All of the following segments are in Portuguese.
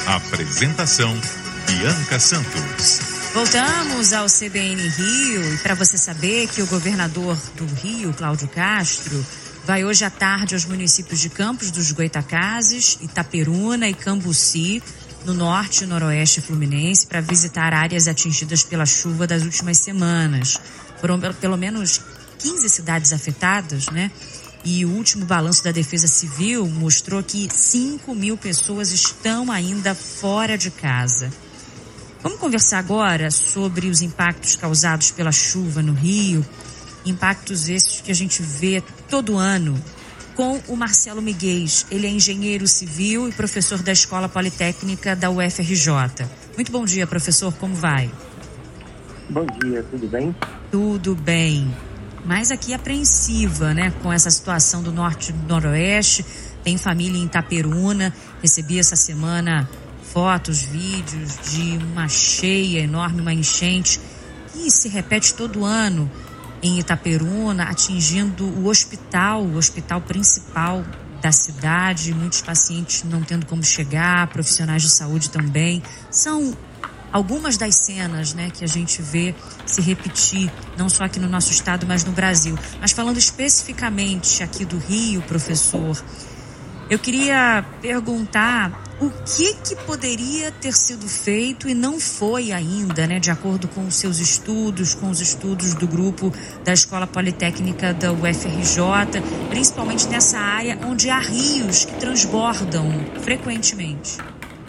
Apresentação: Bianca Santos. Voltamos ao CBN Rio, e para você saber que o governador do Rio, Cláudio Castro, vai hoje à tarde aos municípios de Campos dos Goytacazes, Itaperuna e Cambuci, no norte e noroeste fluminense, para visitar áreas atingidas pela chuva das últimas semanas. Foram pelo menos 15 cidades afetadas, né? E o último balanço da Defesa Civil mostrou que 5.000 pessoas estão ainda fora de casa. Vamos conversar agora sobre os impactos causados pela chuva no Rio, impactos esses que a gente vê todo ano, com o Marcelo Miguel. Ele é engenheiro civil e professor da Escola Politécnica da UFRJ. Muito bom dia, professor, como vai? Bom dia, tudo bem? Tudo bem. Mas aqui apreensiva, né, com essa situação do norte e do noroeste. Tem família em Itaperuna, recebi essa semana fotos, vídeos de uma cheia enorme, uma enchente, que se repete todo ano em Itaperuna, atingindo o hospital principal da cidade, muitos pacientes não tendo como chegar, profissionais de saúde também. São algumas das cenas, né, que a gente vê se repetir, não só aqui no nosso estado, mas no Brasil. Mas falando especificamente aqui do Rio, professor, eu queria perguntar o que poderia ter sido feito e não foi ainda, né, de acordo com os seus estudos, com os estudos do grupo da Escola Politécnica da UFRJ, principalmente nessa área onde há rios que transbordam frequentemente.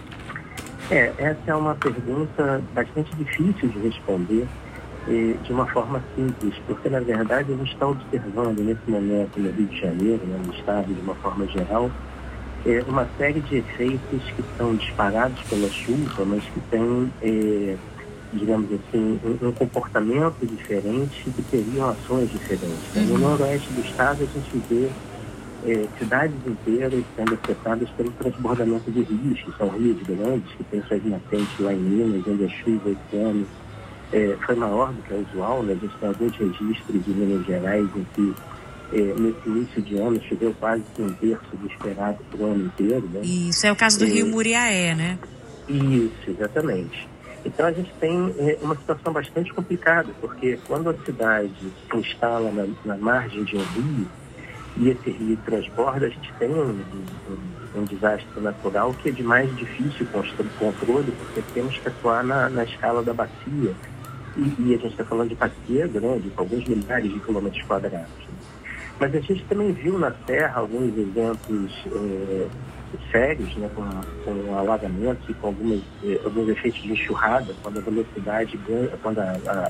Essa é uma pergunta bastante difícil de responder de uma forma simples, porque na verdade a gente está observando nesse momento no Rio de Janeiro, né, no estado de uma forma geral, uma série de efeitos que são disparados pela chuva, mas que têm, digamos assim, um comportamento diferente e que teriam ações diferentes. No noroeste do estado a gente vê cidades inteiras sendo afetadas pelo transbordamento de rios, que são rios grandes, que têm suas nascentes lá em Minas, onde a chuva esse ano foi maior do que a usual, né? A gente tem alguns registros de Minas Gerais em que nesse início de ano choveu quase que 1/3 do esperado para o ano inteiro, né? Isso é o caso do Rio Muriaé, né? Isso, exatamente. Então a gente tem uma situação bastante complicada, porque quando a cidade se instala na margem de um rio e esse rio transborda, a gente tem um desastre natural que é de mais difícil controle, porque temos que atuar na escala da bacia. E a gente está falando de bacia grande, com alguns milhares de quilômetros quadrados. Mas a gente também viu na Serra alguns eventos sérios, né, com alagamentos e com alguns efeitos de enxurrada, quando a velocidade ganha, quando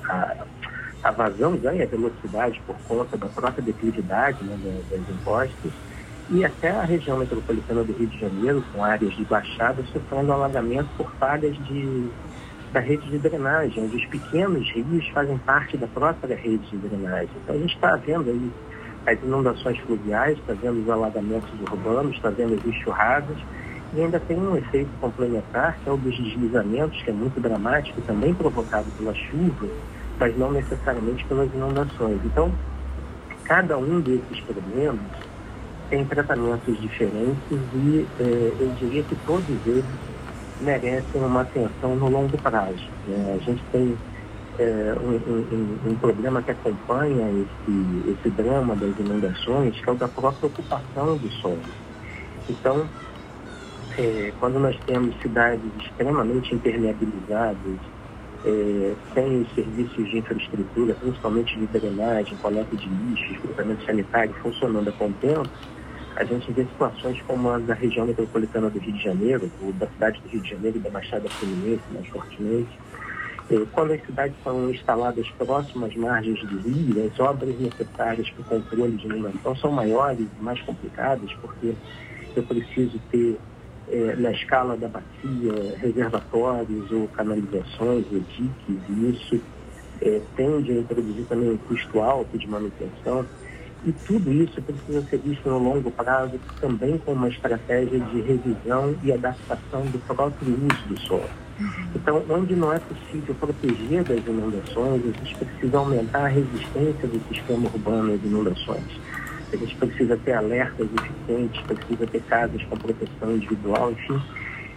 a vazão ganha velocidade por conta da própria declividade, né, das encostas, e até a região metropolitana do Rio de Janeiro, com áreas de baixada, sofrendo alagamento por falhas da rede de drenagem, onde os pequenos rios fazem parte da própria rede de drenagem. Então a gente está vendo aí as inundações fluviais, está vendo os alagamentos urbanos, está vendo as enxurradas, e ainda tem um efeito complementar, que é o dos deslizamentos, que é muito dramático, também provocado pela chuva, mas não necessariamente pelas inundações. Então, cada um desses problemas tem tratamentos diferentes e eu diria que todos eles merecem uma atenção no longo prazo. A gente tem um problema que acompanha esse drama das inundações, que é o da própria ocupação do solo. Então, quando nós temos cidades extremamente impermeabilizadas, sem os serviços de infraestrutura, principalmente de drenagem, coleta de lixo, esgotamento sanitário funcionando a contento, a gente vê situações como a da região metropolitana do Rio de Janeiro, ou da cidade do Rio de Janeiro e da Baixada Fluminense, mais fortemente. Quando as cidades são instaladas próximas às margens do rio, as obras necessárias para o controle de inundação são maiores e mais complicadas, porque eu preciso ter, na escala da bacia, reservatórios ou canalizações ou diques, e isso tende a introduzir também um custo alto de manutenção. E tudo isso precisa ser visto no longo prazo, também com uma estratégia de revisão e adaptação do próprio uso do solo. Então, onde não é possível proteger das inundações, a gente precisa aumentar a resistência do sistema urbano às inundações. A gente precisa ter alertas eficientes, precisa ter casas com proteção individual, enfim.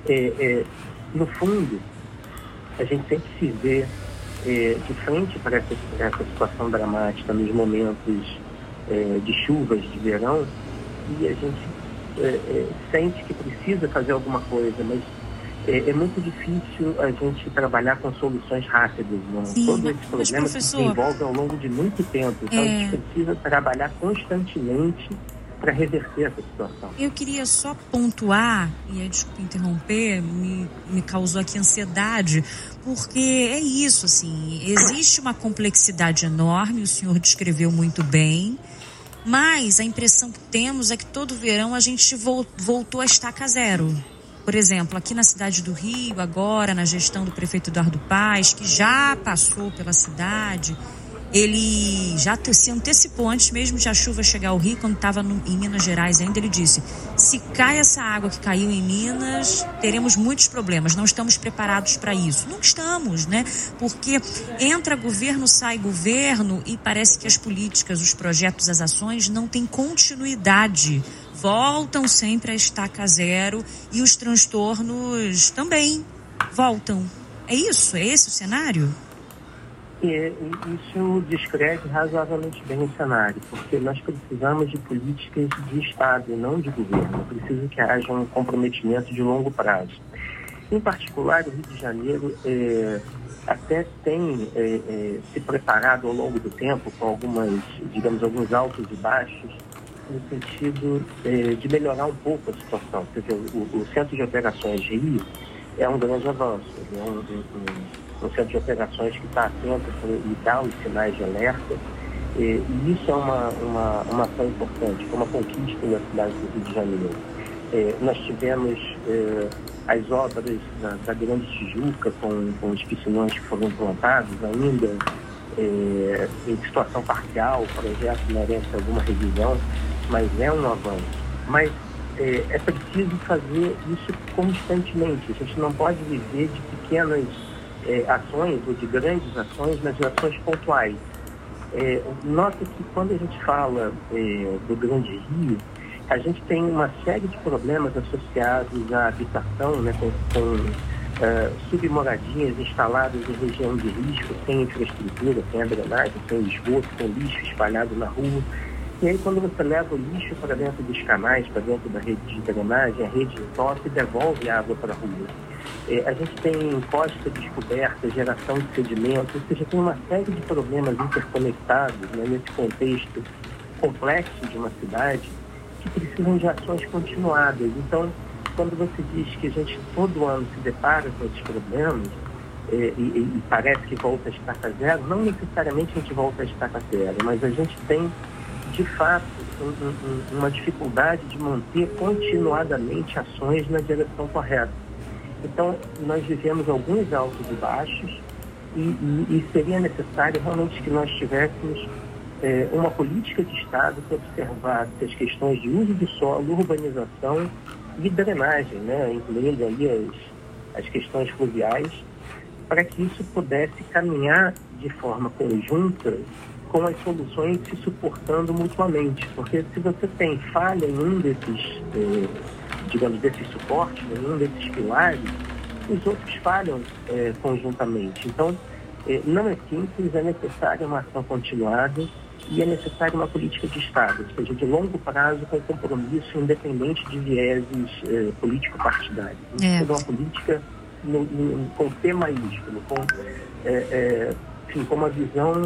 No fundo, a gente sempre se vê de frente para essa situação dramática nos momentos de chuvas de verão, e a gente sente que precisa fazer alguma coisa, mas é muito difícil a gente trabalhar com soluções rápidas. Né? Sim, todo esse problema se desenvolve ao longo de muito tempo, então a gente precisa trabalhar constantemente para reverter essa situação. Eu queria só pontuar, e aí, desculpa interromper, me causou aqui ansiedade, porque é isso, assim, existe uma complexidade enorme, o senhor descreveu muito bem, mas a impressão que temos é que todo verão a gente voltou a estaca zero. Por exemplo, aqui na cidade do Rio, agora, na gestão do prefeito Eduardo Paes, que já passou pela cidade, ele já se antecipou antes mesmo de a chuva chegar ao Rio, quando estava em Minas Gerais ainda, ele disse: se cai essa água que caiu em Minas, teremos muitos problemas, não estamos preparados para isso. Não estamos, né? Porque entra governo, sai governo e parece que as políticas, os projetos, as ações não têm continuidade. Voltam sempre a estaca zero e os transtornos também voltam. É isso? É esse o cenário? Isso descreve razoavelmente bem o cenário, porque nós precisamos de políticas de Estado e não de governo. É preciso que haja um comprometimento de longo prazo. Em particular, o Rio de Janeiro até tem se preparado ao longo do tempo com alguns altos e baixos, no sentido de melhorar um pouco a situação. Quer dizer, o Centro de Operações de Rio é um grande avanço, é um centro de operações que está atento e dá os sinais de alerta, e isso é uma ação importante, foi uma conquista na cidade do Rio de Janeiro. Nós tivemos as obras da Grande Tijuca com os piscinões que foram implantados ainda em situação parcial, o projeto merece alguma revisão, mas é um avanço. Mas é preciso fazer isso constantemente, a gente não pode viver de pequenas ações ou de grandes ações, mas de ações pontuais. Nota que quando a gente fala do Grande Rio, a gente tem uma série de problemas associados à habitação, né, com submoradias instaladas em região de risco, sem infraestrutura, sem a drenagem, sem esgoto, com lixo espalhado na rua. E aí, quando você leva o lixo para dentro dos canais, para dentro da rede de drenagem, a rede entope e devolve a água para a rua. A gente tem encosta descoberta, geração de sedimento, ou seja, tem uma série de problemas interconectados, né, nesse contexto complexo de uma cidade, que precisam de ações continuadas. Então, quando você diz que a gente todo ano se depara com esses problemas, e parece que volta a estaca zero, não necessariamente a gente volta a estaca zero, mas a gente tem, de fato, uma dificuldade de manter continuadamente ações na direção correta. Então, nós vivemos alguns altos e baixos e seria necessário realmente que nós tivéssemos uma política de Estado que observasse as questões de uso do solo, urbanização e drenagem, né, incluindo aí as questões fluviais, para que isso pudesse caminhar de forma conjunta com as soluções se suportando mutuamente. Porque se você tem falha em um desses desses suportes, em um desses pilares, os outros falham conjuntamente. Então, não é simples, é necessária uma ação continuada e é necessária uma política de Estado, ou seja, de longo prazo, com compromisso independente de vieses político-partidários. É uma política com P maiúsculo, com uma visão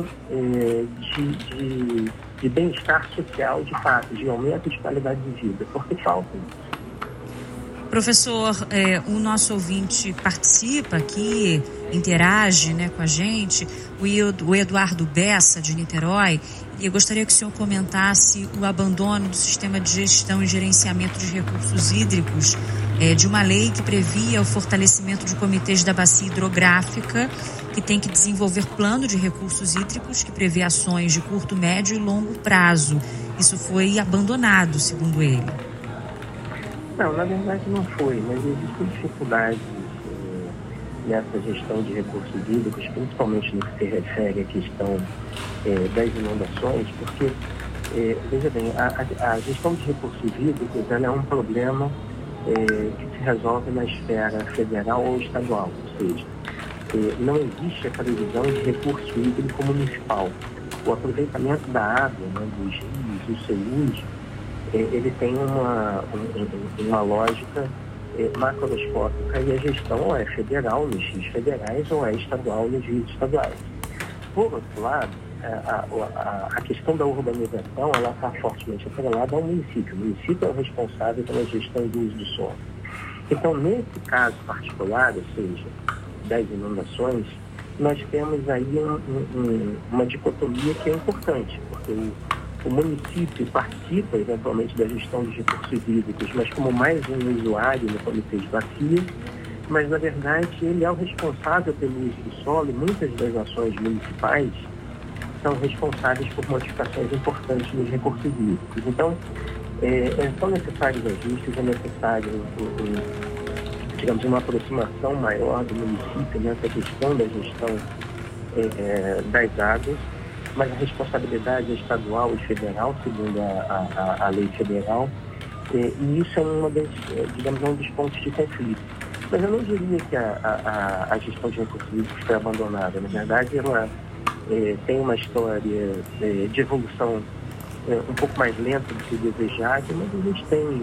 de bem-estar social, de fato, de aumento de qualidade de vida, porque falta isso. Professor, o nosso ouvinte participa aqui, interage, né, com a gente, o Eduardo Bessa, de Niterói, e eu gostaria que o senhor comentasse o abandono do sistema de gestão e gerenciamento de recursos hídricos, de uma lei que previa o fortalecimento de comitês da bacia hidrográfica, que tem que desenvolver plano de recursos hídricos, que prevê ações de curto, médio e longo prazo. Isso foi abandonado, segundo ele. Não, na verdade não foi, mas existem dificuldades nessa gestão de recursos hídricos, principalmente no que se refere à questão das inundações, porque, veja bem, a gestão de recursos hídricos ela é um problema que se resolve na esfera federal ou estadual, ou seja, não existe a previsão de recurso hídrico municipal. O aproveitamento da água, né, dos rios, o seu uso, ele tem uma lógica macroscópica, e a gestão ou é federal nos rios federais ou é estadual nos rios estaduais. Por outro lado, a questão da urbanização ela está fortemente atrelada ao município. O município é o responsável pela gestão do uso do solo. Então, nesse caso particular, ou seja, das inundações, nós temos aí uma dicotomia que é importante, porque o município participa eventualmente da gestão dos recursos hídricos, mas como mais um usuário no comitê de bacia, mas na verdade ele é o responsável pelo uso do solo, e muitas das ações municipais são responsáveis por modificações importantes nos recursos hídricos. Então, são necessários ajustes, é necessário, digamos, uma aproximação maior do município nessa questão da gestão das águas, mas a responsabilidade é estadual e federal, segundo a lei federal, e isso é um dos pontos de conflito. Mas eu não diria que a gestão de recursos hídricos foi abandonada. Na verdade, ela tem uma história de evolução um pouco mais lenta do que desejado, mas a gente tem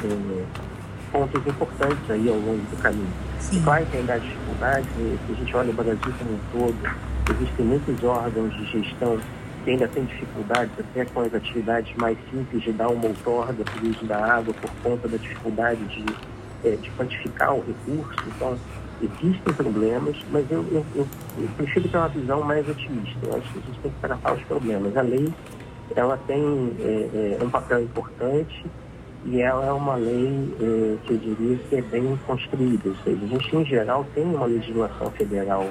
pontos importantes aí ao longo do caminho. Sim. Claro que ainda há dificuldades, se a gente olha o Brasil como um todo, existem muitos órgãos de gestão que ainda têm dificuldades até com as atividades mais simples de dar uma outorga para o uso da água por conta da dificuldade de quantificar o recurso. Então, existem problemas, mas eu prefiro ter uma visão mais otimista. Eu acho que a gente tem que tratar os problemas. A lei, ela tem um papel importante e ela é uma lei que eu diria que é bem construída. Ou seja, a gente, em geral, tem uma legislação federal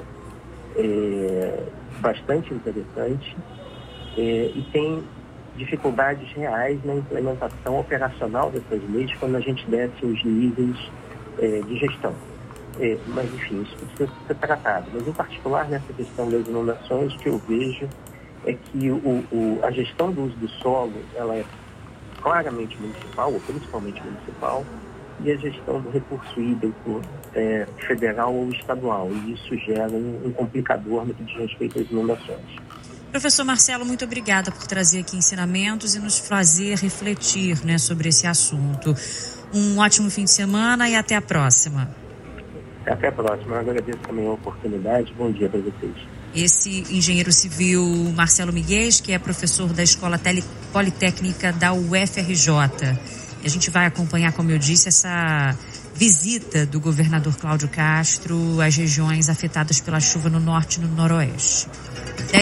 bastante interessante e tem dificuldades reais na implementação operacional dessas leis quando a gente desce os níveis de gestão. Mas, enfim, isso precisa ser tratado. Mas, em particular, nessa questão das inundações, o que eu vejo é que a gestão do uso do solo, ela é claramente municipal, ou principalmente municipal, e a gestão do recurso hídrico federal ou estadual. E isso gera um complicador no que diz respeito às inundações. Professor Marcelo, muito obrigada por trazer aqui ensinamentos e nos fazer refletir, né, sobre esse assunto. Um ótimo fim de semana e até a próxima. Até a próxima. Eu agradeço também a oportunidade. Bom dia para vocês. Esse engenheiro civil Marcelo Miguel, que é professor da Escola Politécnica da UFRJ. E a gente vai acompanhar, como eu disse, essa visita do governador Cláudio Castro às regiões afetadas pela chuva no norte e no noroeste.